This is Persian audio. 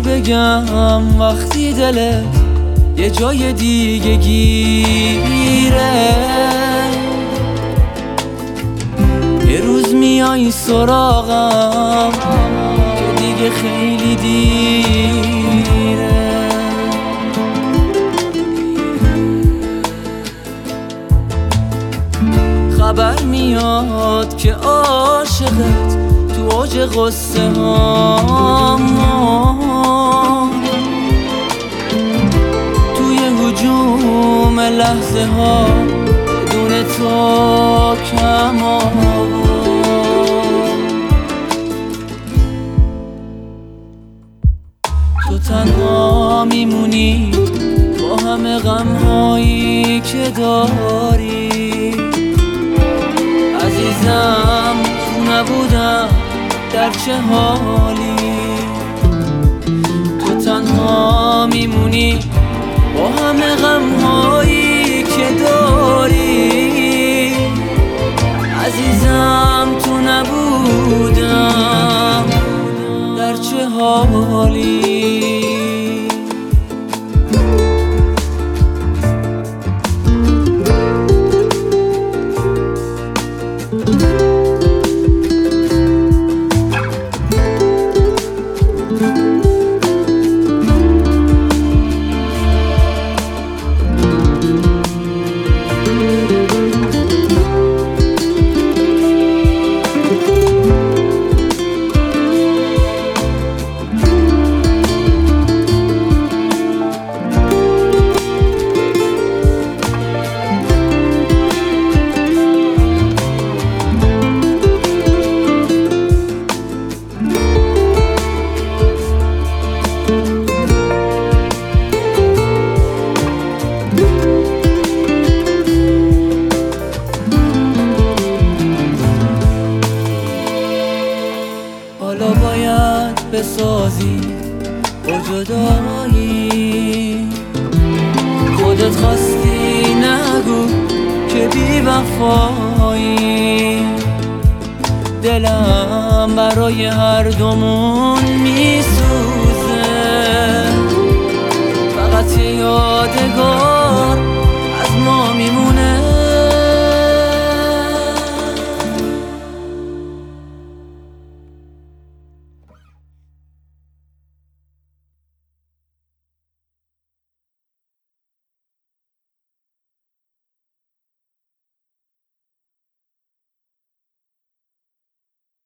بگم وقتی دلت یه جای دیگه گیره، یه روز میای سراغم که دیگه خیلی دیره. خبر میاد که عاشقت تو اوج غصه ها توی هجوم لحظه ها بدون تو کم تو تنها میمونی با همه غم هایی که داری. عزیزم تو نبودم در چه حالی، تو تنها میمونی با همه غم هایی که داری. عزیزم تو نبودم در چه حالی. حالا باید بسازی با جدایی، خودت خواستی نگو که بی وفایی. دلم برای هر دومون میسوزه، فقط یادگار